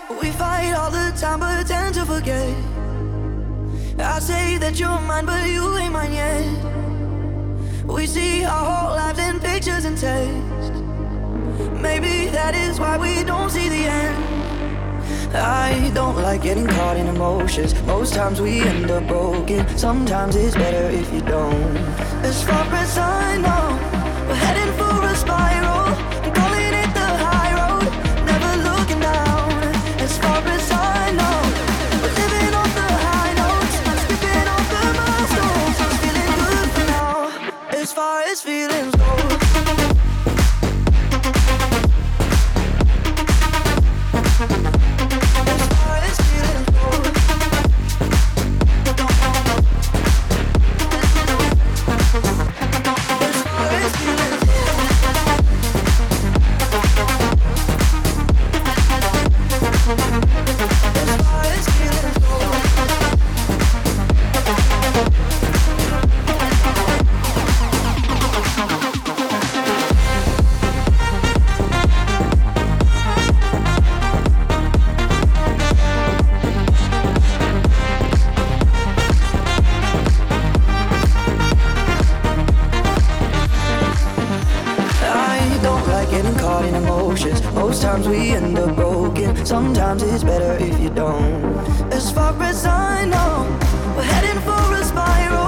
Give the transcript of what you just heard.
We fight all the time but tend to forget. I say that you're mine but you ain't mine yet. We see our whole lives in pictures and text. Maybe that is why we don't see the end. I don't like getting caught in emotions. Most times we end up broken. Sometimes it's better if you don't. As far as I know, we're heading for a spiral. I'm calling it the high road, never looking down. As far as I know, we're living on the high notes, skipping off the milestones. It's feeling good for now, as far as feelings go. Most times we end up broken. Sometimes it's better if you don't. As far as I know, we're heading for a spiral.